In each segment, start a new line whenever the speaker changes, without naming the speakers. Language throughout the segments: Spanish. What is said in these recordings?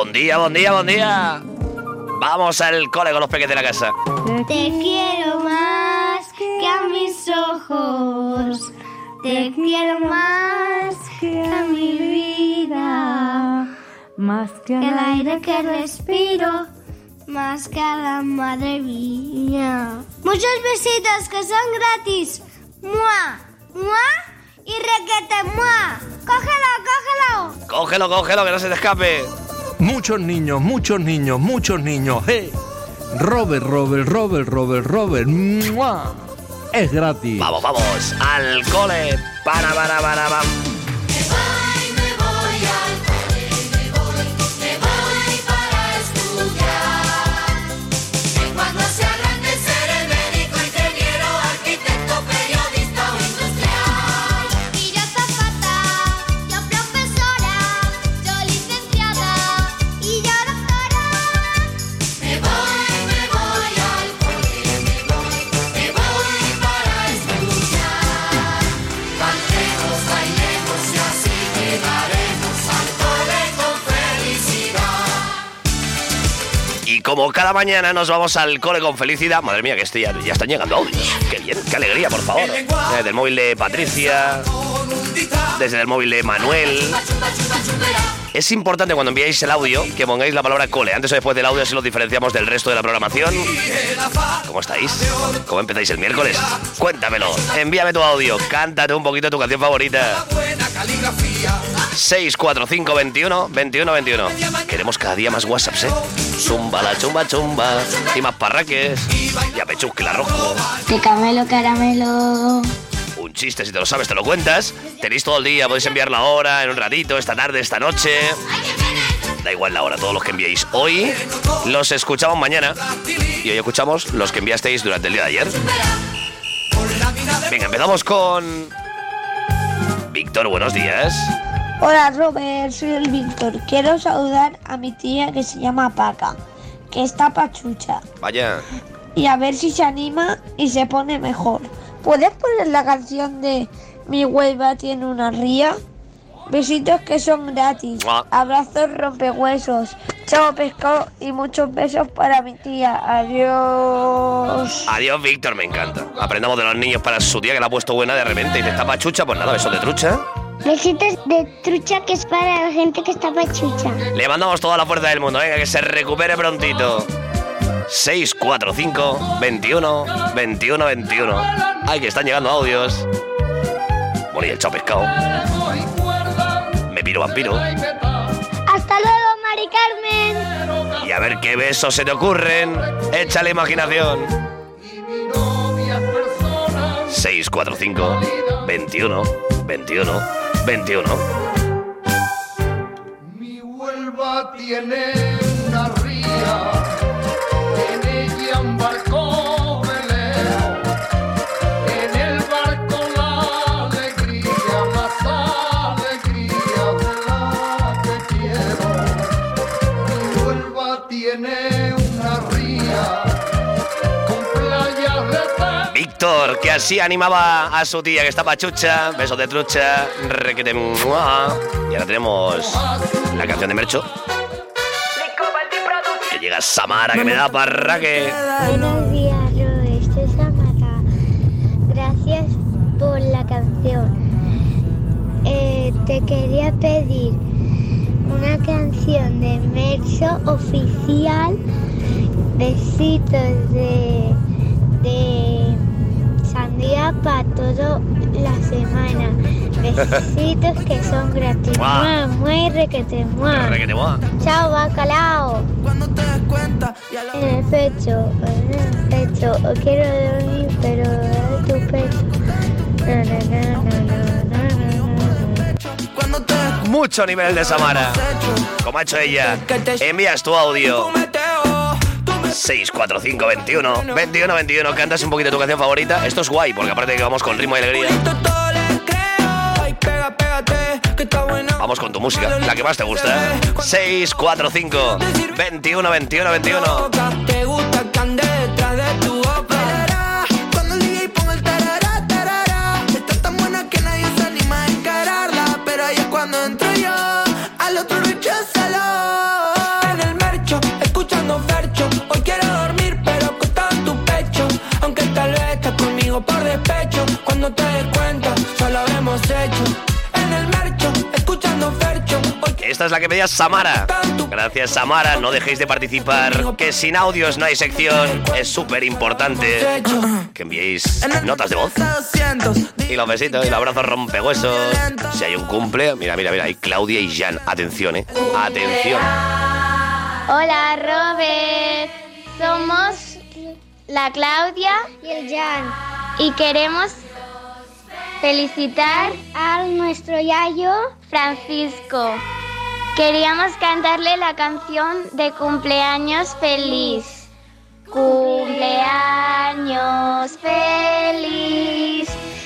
Buen día, buen día, buen día. Vamos al cole con los peques de la casa.
Te quiero más que a mis ojos. Te quiero más que a mi vida. Más que el aire que respiro. Más que a la madre mía. Muchos besitos que son gratis. ¡Mua! ¡Mua! Y requete ¡mua! ¡Cógelo, cógelo!
Cógelo, cógelo, que no se te escape.
Muchos niños, muchos niños, muchos niños. ¡Hey! Robert. ¡Mua! Es gratis.
Vamos, vamos, al cole. Para. Como cada mañana nos vamos al cole con felicidad. Madre mía, que ya están llegando audios. Qué bien, qué alegría, por favor. Desde el móvil de Patricia, desde el móvil de Manuel. Es importante cuando enviáis el audio que pongáis la palabra cole. Antes o después del audio, así lo diferenciamos del resto de la programación. ¿Cómo estáis? ¿Cómo empezáis el miércoles? Cuéntamelo. Envíame tu audio. Cántate un poquito tu canción favorita. 645 21 21 21. Queremos cada día más WhatsApps, ¿eh? Zumba, la chumba, chumba. Y más parraques. Y a pechusque la rojo.
De camelo, caramelo.
Un chiste, si te lo sabes, te lo cuentas. Tenéis todo el día, podéis enviar la hora, en un ratito, esta tarde, esta noche. Da igual la hora, todos los que enviéis hoy los escuchamos mañana. Y hoy escuchamos los que enviasteis durante el día de ayer. Venga, empezamos con Víctor, buenos días.
Hola Robert, soy el Víctor. Quiero saludar a mi tía que se llama Paca, que está pachucha.
Vaya.
Y a ver si se anima y se pone mejor. ¿Puedes poner la canción de Mi Huelva tiene una ría? Besitos que son gratis. Abrazos rompehuesos. Chao pescado y muchos besos para mi tía. Adiós.
Adiós Víctor, me encanta. Aprendamos de los niños para su tía que la ha puesto buena de repente y te está pachucha. Pues nada, besos de trucha.
Besitos de trucha que es para la gente que está pachucha.
Le mandamos toda la fuerza del mundo, venga, que se recupere prontito. 645 21 21 21. Ay, que están llegando audios. Bueno, y el chao pescado. Me piro vampiro.
Hasta luego, Mari Carmen.
Y a ver qué besos se te ocurren. Échale imaginación. 645 21 21 21.
Mi Huelva tiene una ría, en ella un barco velero, en el barco la alegría de la que quiero. Mi Huelva tiene una ría, con playas de
Víctor, que así animaba a su tía que está pachucha. Besos de trucha, requete mua. Y ahora tenemos la canción de Mercho. Que llega Samara, que me da parraque.
Buenos días, Robert. Soy Samara. Gracias por la canción. Te quería pedir una canción de Mercho oficial. Besitos de sandía para toda la semana. Besitos que son gratis.
Mua.
Muy requete, mua.
Requete mua.
Chao, bacalao. En el pecho. Quiero dormir, pero en tu pecho.
Mucho nivel de Samara. Como ha hecho ella. Envías tu audio. 645 21 21 21. Cantas un poquito tu canción favorita. Esto es guay, porque aparte de que vamos con ritmo y alegría, vamos con tu música, la que más te gusta. 645 21 21 21.
Te gusta que ande detrás de tu boca. Cuando el DJ ponga el tarara, tarara, está tan buena que nadie se anima a encararla. Pero ahí es cuando entro yo, al otro recházalo.
esta es la que pedía Samara. Gracias, Samara. No dejéis de participar, que sin audios no hay sección. Es súper importante que enviéis notas de voz. Y los besitos y los abrazos rompehuesos. Si hay un cumple, mira, hay Claudia y Jan. Atención, atención.
Hola, Robert. Somos la Claudia y el Jan. Y queremos felicitar a nuestro yayo Francisco. Queríamos cantarle la canción de cumpleaños feliz. Cumpleaños feliz,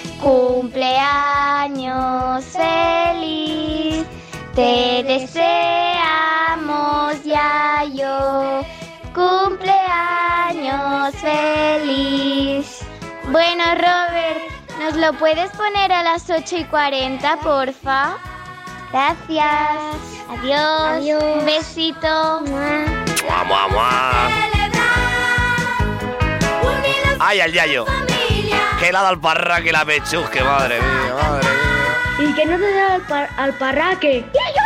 cumpleaños feliz, te deseamos, yayo, cumpleaños feliz. Bueno, Robert, ¿nos lo puedes poner a las 8:40, porfa? Gracias. Adiós. Un besito.
¡Mua, mua, mua! ¡Ay, al yayo! ¡Que le ha dado al parraque la pechusque! ¡Madre mía, madre mía!
¿Y que no te da al parraque?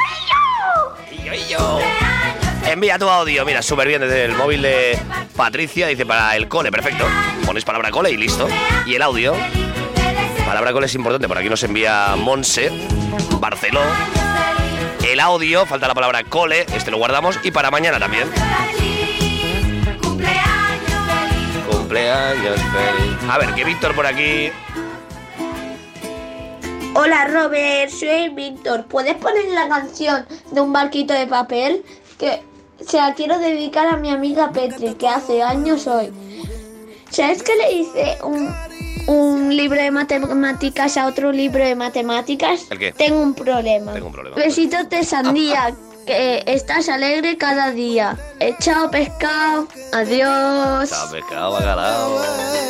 ¡Yo! Envía tu audio, mira, súper bien desde el móvil de Patricia. Dice para el cole, perfecto. Pones palabra cole y listo. Y el audio. Palabra cole es importante, por aquí nos envía Monse, Barceló. El audio, falta la palabra cole, este lo guardamos. Y para mañana también. Cumpleaños feliz. A ver, que Víctor por aquí.
Hola, Robert, soy Víctor. ¿Puedes poner la canción de Un barquito de papel? Que se la quiero dedicar a mi amiga Petri, que hace años hoy. ¿Sabes que le hice un libro de matemáticas a otro libro de matemáticas?
¿El qué?
Tengo un problema. Besitos de sandía, que estás alegre cada día. Chao, pescado. Adiós.
Chao, pescado, bacalao.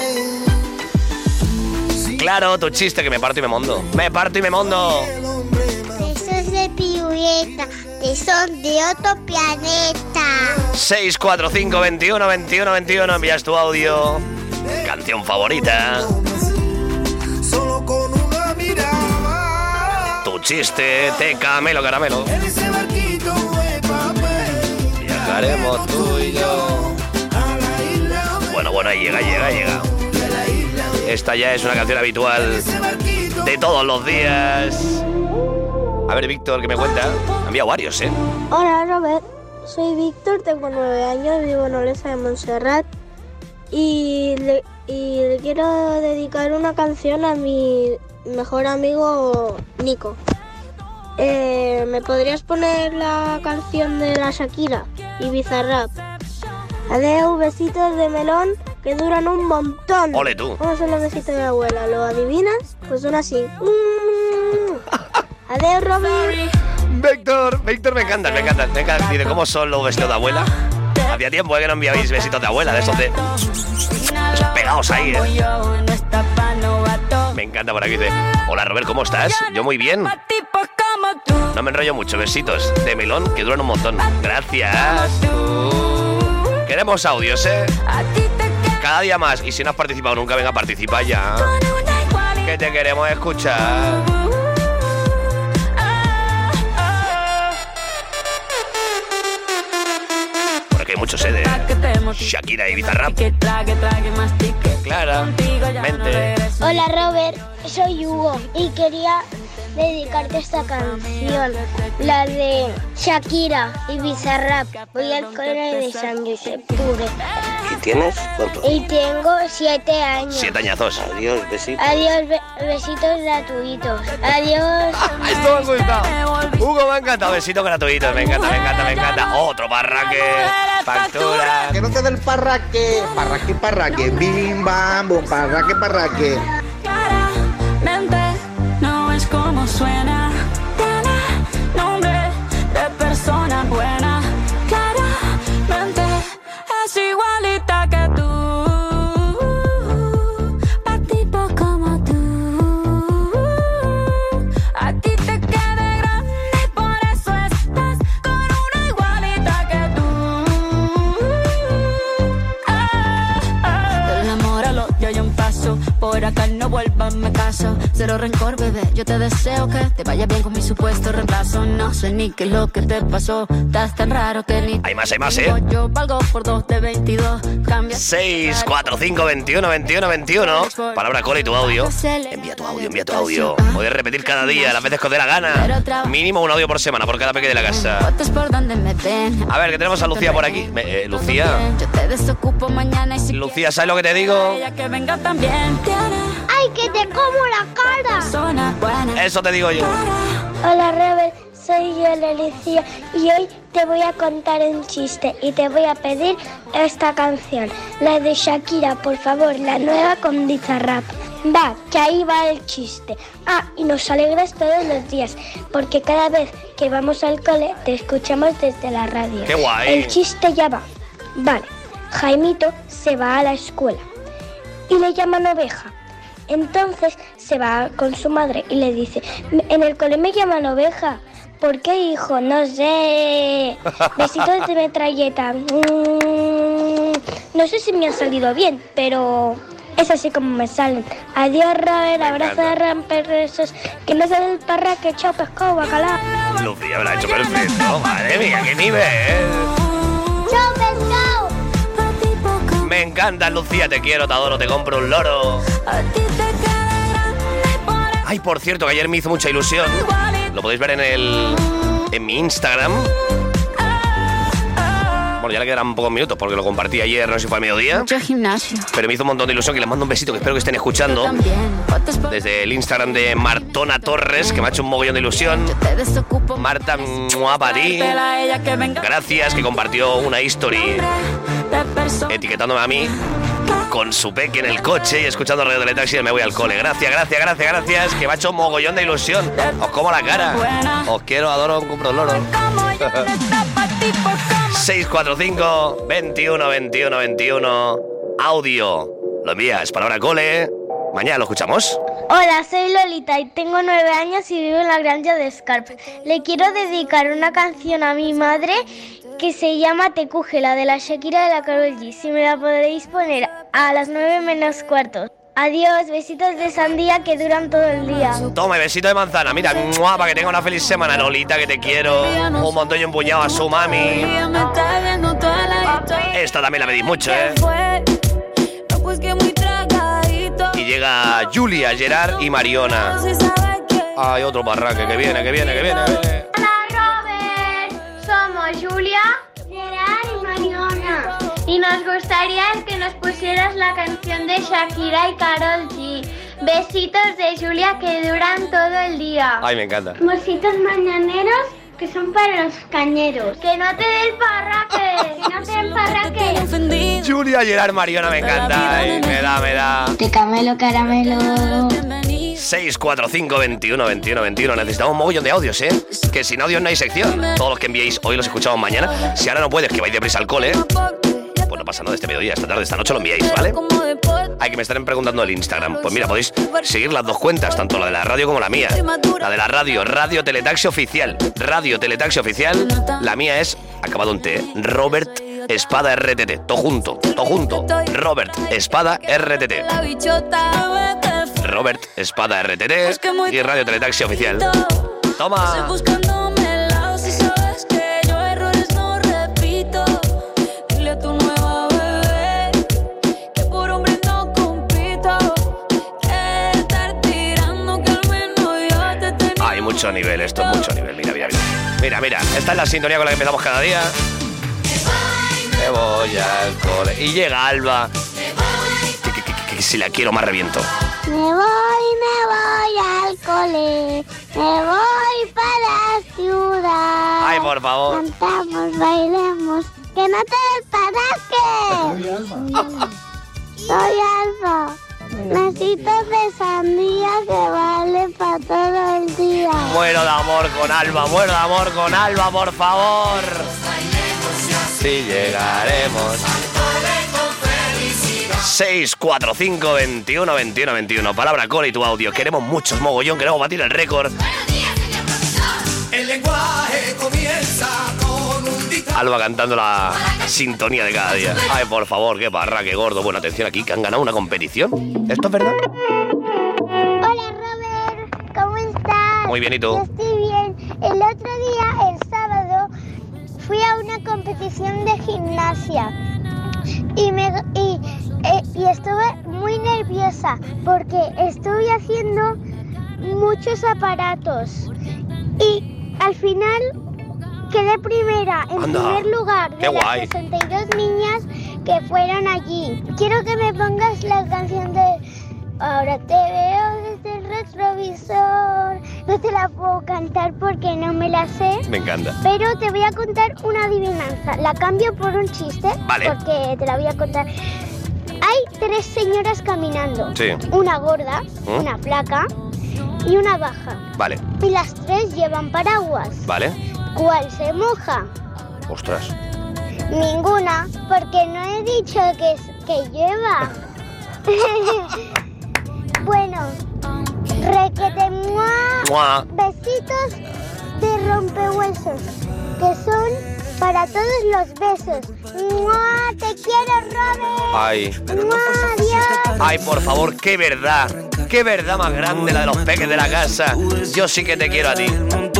Claro, tu chiste, que me parto y me mondo. ¡Me parto y me mondo!
Besos de pirueta, que son de otro planeta.
645 21 21 21. Envías tu audio. Canción favorita.
Solo con una mirada.
Tu chiste, te caramelo.
En ese barquito de papel.
Viajaremos tú y yo. Bueno, ahí llega. Esta ya es una canción habitual de todos los días. A ver, Víctor, ¿qué me cuenta? Han enviado varios, ¿eh?
Hola, Robert. Soy Víctor, tengo 9 años, vivo en Olesa de Montserrat. Y le quiero dedicar una canción a mi mejor amigo Nico. ¿Me podrías poner la canción de la Shakira y Bizarrap? Adeu, besitos de melón que duran un montón.
Ole tú.
¿Cómo son los besitos de la abuela? ¿Lo adivinas? Pues son así. Adeu, Robert.
Víctor, me encanta. Dice, ¿cómo son los besitos de abuela? Hacía tiempo que no enviabais besitos de abuela, de esos pegados ahí, ¿eh? Me encanta por aquí. Dice, hola, Robert, ¿cómo estás? Yo muy bien. No me enrollo mucho, besitos de melón que duran un montón. Gracias. Queremos audios, ¿eh? Cada día más. Y si no has participado nunca, venga, participa ya. Que te queremos escuchar. Porque hay muchos, ¿eh? De Shakira y Bizarrap. Claramente.
Hola, Robert, soy Hugo y quería dedicarte esta canción, la de Shakira y Bizarrap. Voy al cole de San Josep Pure.
¿Y tienes cuánto?
Y tengo 7 años.
7 añazos. Adiós, besitos.
Adiós, besitos gratuitos. Adiós.
Esto me ha gustado. Hugo, me ha encantado. Besitos gratuitos. Me encanta. Otro parraque. Factura.
Que no te dé el parraque. Parraque. Bim, bam, bom, parraque.
No es como suena, tiene nombre de persona buena. Claramente es igualita que tú, patito como tú. A ti te queda grande y por eso estás con una igualita que tú. Del amor al odio hay un paso, por huracán no vuelva, me caso. Cero rencor, bebé, yo te deseo que te vaya bien con mi supuesto reemplazo. No sé ni qué es lo que te pasó, estás tan raro que ni...
Hay más, ¿eh?
Yo valgo por 2 de 22. Cambia
6, 4, 5, 21, 21, 21. Palabra cole y tu audio. Envía tu audio, envía tu audio. Puedes repetir cada día, las veces que os dé la gana. Mínimo un audio por semana, por cada peque de la casa. A ver, que tenemos a Lucía por aquí. Lucía. Lucía, ¿sabes lo que te digo?
¡Ay, que te como la cara!
Eso te digo yo.
Hola Robert, soy yo la Lucía y hoy te voy a contar un chiste y te voy a pedir esta canción, la de Shakira, por favor, la nueva con Bizarrap. Va, que ahí va el chiste. Ah, y nos alegras todos los días, porque cada vez que vamos al cole te escuchamos desde la radio.
¡Qué guay!
El chiste ya va. Vale, Jaimito se va a la escuela y le llaman oveja. Entonces se va con su madre y le dice, en el cole me llaman oveja. ¿Por qué, hijo? No sé. Besitos de metralleta. No sé si me ha salido bien, pero es así como me salen. Adiós, Robert, abrazo de ramperresos. Que no sale el parraque, chao, pescado, bacalao.
Lucía me lo ha hecho perfecto. Madre mía, qué nivel.
¡Chao, pescado!
Me encanta, Lucía, te quiero, te adoro, te compro un loro. Ay, por cierto, que ayer me hizo mucha ilusión. Lo podéis ver en mi Instagram. Bueno, ya le quedarán pocos minutos porque lo compartí ayer, no sé si fue al mediodía.
Mucho gimnasio.
Pero me hizo un montón de ilusión, que les mando un besito, que espero que estén escuchando. Desde el Instagram de Martona Torres, que me ha hecho un mogollón de ilusión. Marta, para ti. Gracias, que compartió una history etiquetándome a mí con su peque en el coche y escuchando Radio Teletaxi y me voy al cole. Gracias, que me ha hecho un mogollón de ilusión. Os como la cara. Os quiero, adoro, compro loro. 645 21 21 21. Audio. Lo envías, palabra cole. Mañana lo escuchamos.
Hola, soy Lolita y tengo 9 años y vivo en la granja de Scarp. Le quiero dedicar una canción a mi madre que se llama Te Cuje, la de la Shakira de la Karol G. Si me la podéis poner a las 9 menos cuarto. Adiós, besitos de sandía que duran todo el día.
Toma, besito de manzana. Mira, para que tenga una feliz semana, Lolita, que te quiero. Un montón y un puñado a su mami. Esta también la pedís mucho, ¿eh? Y llega Julia, Gerard y Mariona. Hay otro parraque que viene.
Hola, Robert. Somos Julia, Gerard y Mariona. Y nos gustaría que nos pusieras la canción de Shakira y Karol G. Besitos de Julia que duran todo el día.
Ay, me encanta.
Besitos mañaneros que son para los cañeros. Que no te den parraque.
Julia, Gerard, Mariona, me encanta. Ay, me da.
Te camelo, caramelo.
645 21 21 21. Necesitamos un mogollón de audios, ¿eh? Que sin audios no hay sección. Todos los que enviéis hoy los escuchamos mañana. Si ahora no puedes, que vais deprisa al cole, pues no pasa nada, este mediodía, esta tarde, esta noche lo enviáis, ¿vale? Hay que me estarán preguntando el Instagram. Pues mira, podéis seguir las dos cuentas, tanto la de la radio como la mía. La de la radio, Radio Teletaxi Oficial. Radio Teletaxi Oficial. La mía es, acabado en T, Robert Espada RTT. Todo junto. Robert Espada RTT. Robert Espada RTT y Radio Teletaxi Oficial. Toma. Mucho nivel, esto es mucho nivel. Mira, esta es la sintonía con la que empezamos cada día. Me voy al cole. Y llega Alba. Que si la quiero más reviento.
Me voy al cole. Me voy para la ciudad.
Ay, por favor.
Cantamos, bailemos. Que no te des parraque. Soy Alba. Besitos de sandía que vale para todo el día.
Muero de amor con Alba, por favor. Si llegaremos. 645 21 21 21. Palabra cole y tu audio. Queremos muchos mogollón, queremos batir el récord.
El lenguaje comienza con un
Alba cantando la sintonía de cada día. Ay, por favor, qué parra, qué gordo. Bueno, atención aquí, que han ganado una competición. ¿Esto es verdad?
Hola, Robert. ¿Cómo estás?
Muy bien, ¿y tú?
Yo estoy bien. El otro día, el sábado, fui a una competición de gimnasia y estuve muy nerviosa porque estuve haciendo muchos aparatos y al final quedé primera en primer lugar de las 62 niñas que fueron allí. Quiero que me pongas la canción de Ahora te veo desde el retrovisor. No te la puedo cantar porque no me la sé.
Me encanta.
Pero te voy a contar una adivinanza. La cambio por un chiste.
Vale.
Porque te la voy a contar. Hay 3 señoras caminando.
Sí.
Una gorda, una flaca y una baja.
Vale.
Y las 3 llevan paraguas.
Vale.
¿Cuál se moja?
Ostras.
Ninguna, porque no he dicho que lleva. Bueno, requete
¡Mua!
Besitos de rompehuesos, que son para todos los besos. ¡Mua! Te quiero, Robert.
Ay.
¡Mua! Adiós.
Ay, por favor, qué verdad más grande la de los peques de la casa. Yo sí que te quiero a ti.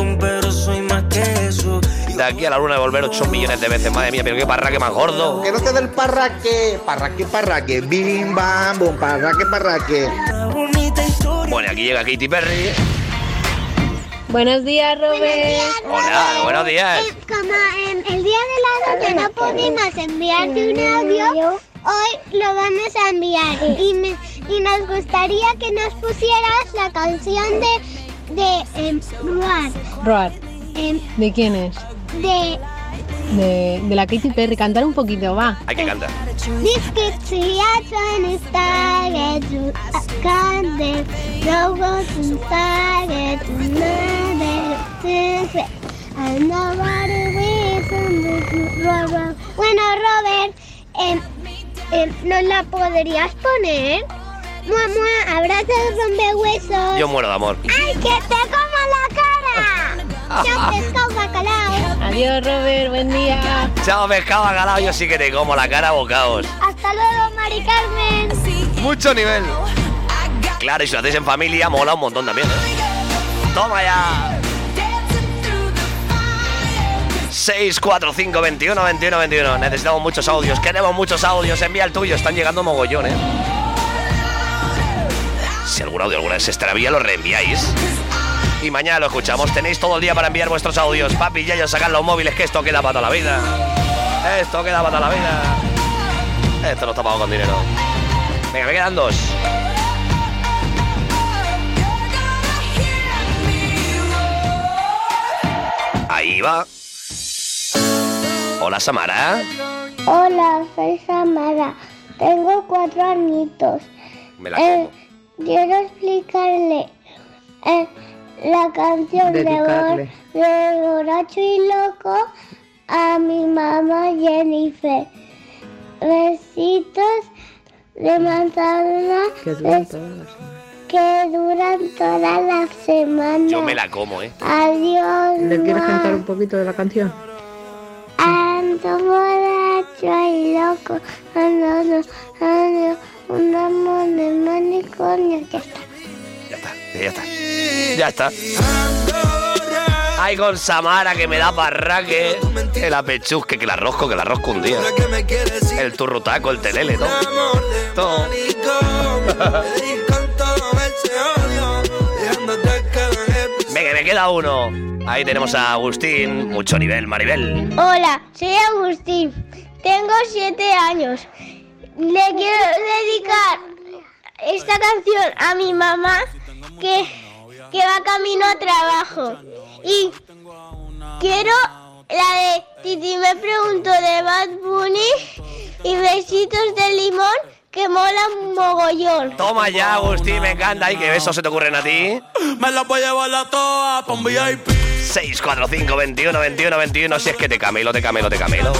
De aquí a la luna de volver 8 millones de veces. Madre mía, pero qué parraque más gordo.
Que no te dé el parraque. Parraque. Bim, bam, bum, parraque.
Bueno, aquí llega Katy Perry.
Buenos días, Robert.
Hola, buenos días.
Como el día de la noche no pudimos enviarte un audio, hoy lo vamos a enviar. Y nos gustaría que nos pusieras la canción de Roar.
Roar. ¿De quién es? De la Katy Perry. Cantar un poquito, va.
Hay que cantar.
This kids are trying to start to can't no one to start and nobody reason. Bueno, Robert, ¿nos la podrías poner? Mua, abrazo de rompehuesos.
Yo muero de amor.
¡Ay, que te como la cara! ¡Chao, pescado bacalao!
Adiós, Robert, buen día.
Chao, pescado bacalao, yo sí que te como la cara a bocaos.
Hasta luego, Mari Carmen.
Mucho nivel. Claro, y si lo hacéis en familia, mola un montón también, ¿eh? ¡Toma ya! 645212121. Necesitamos muchos audios, queremos muchos audios. Envía el tuyo, están llegando mogollón, ¿eh? Si algún audio alguna vez se extravía, lo reenviáis. Y mañana lo escuchamos. Tenéis todo el día para enviar vuestros audios. Papi, ya sacan los móviles, que esto queda para toda la vida. Esto queda para toda la vida. Esto no está pagado con dinero. Venga, me quedan 2. Ahí va. Hola, Samara.
Hola, soy Samara. Tengo 4 añitos.
Me la como.
Quiero explicarle la canción de Borracho y Loco a mi mamá Jennifer. Besitos de manzana que duran toda la semana.
Yo me la como, ¿eh?
Adiós.
¿Le quieres cantar un poquito de la canción?
Ando borracho y loco, ando un amor de manicomio.
Ya está. Ay, con Samara, que me da parraque. El apechusque, que la rosco un día. El turrutaco, el telele, todo. Venga, me queda uno. Ahí tenemos a Agustín. Mucho nivel, Maribel.
Hola, soy Agustín. Tengo 7 años. Le quiero dedicar esta canción a mi mamá que va camino a trabajo. Y quiero la de Titi me preguntó de Bad Bunny y Besitos de Limón, que mola un mogollón.
Toma ya, Agustín, me encanta. ¿Y qué besos se te ocurren a ti?
Me la voy a llevar la toa pa' un VIP.
645212121. Si es que te camelo.
Te camelo caramelo.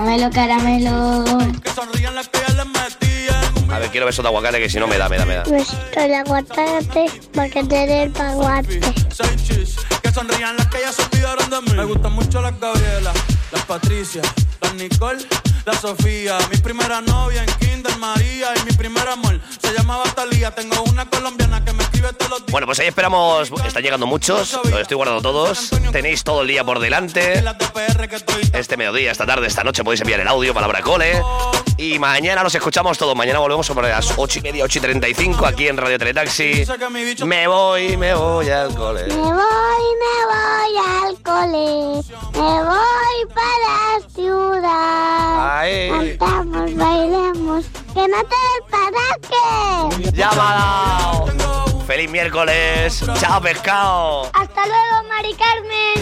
A ver, quiero besos de aguacate, que si no me da.
Besito de aguacate, porque te dé el aguacate.
sonrían las que ya se olvidaron de mí. Me gustan mucho las Gabriela, las Patricia, las Nicole, la Sofía. Mi primera novia en Kinder María y mi primer amor se llamaba Talía. Tengo una colombiana que me escribe todos los días.
Bueno, pues ahí esperamos. Están llegando muchos, los estoy guardando todos. Tenéis todo el día por delante. Este mediodía, esta tarde, esta noche podéis enviar el audio, palabra cole. Y mañana nos escuchamos todos. Mañana volvemos sobre las 8:30, 8:35 aquí en Radio Teletaxi. Me voy al cole.
Me voy al cole. Me voy para la ciudad.
Ay.
Cantamos, bailemos. Que no te des para qué.
Ya me ha dado. Feliz miércoles. Chao, pescado.
Hasta luego, Mari Carmen.